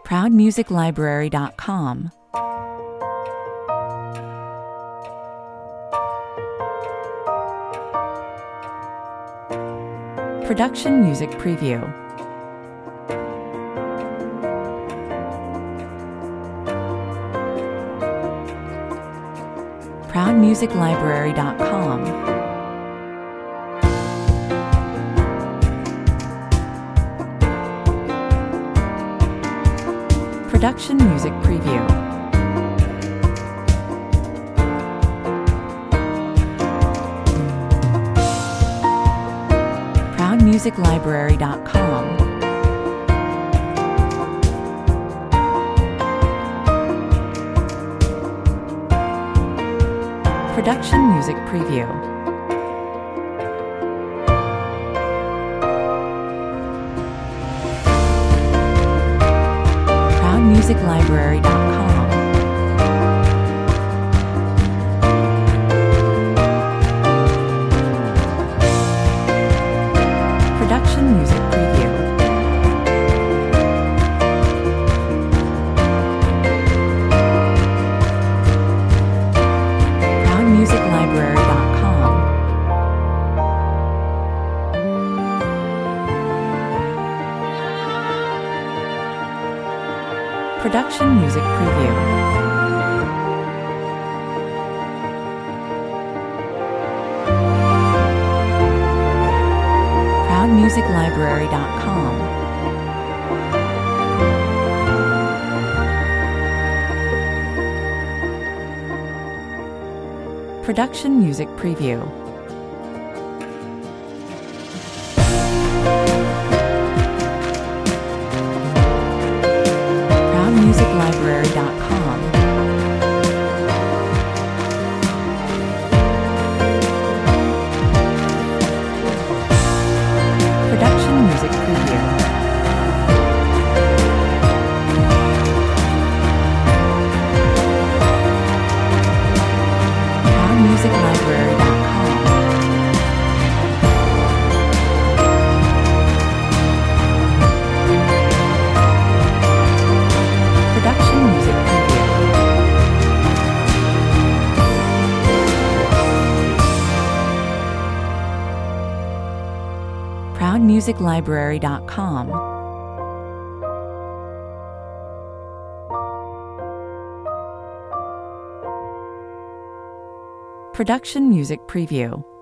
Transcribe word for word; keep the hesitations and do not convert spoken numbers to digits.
proud music library dot com. Production Music Preview. proud music library dot com. Production Music Preview. proud music library dot com. Production Music Preview. proud music library dot com. Production Music Preview. proud music library dot com. Production Music Preview. proud music library dot com. Production Music Preview. proud music library dot com. Production Music Preview. proud music library dot com. Production Music Preview. proud music library dot com. Production Music Preview.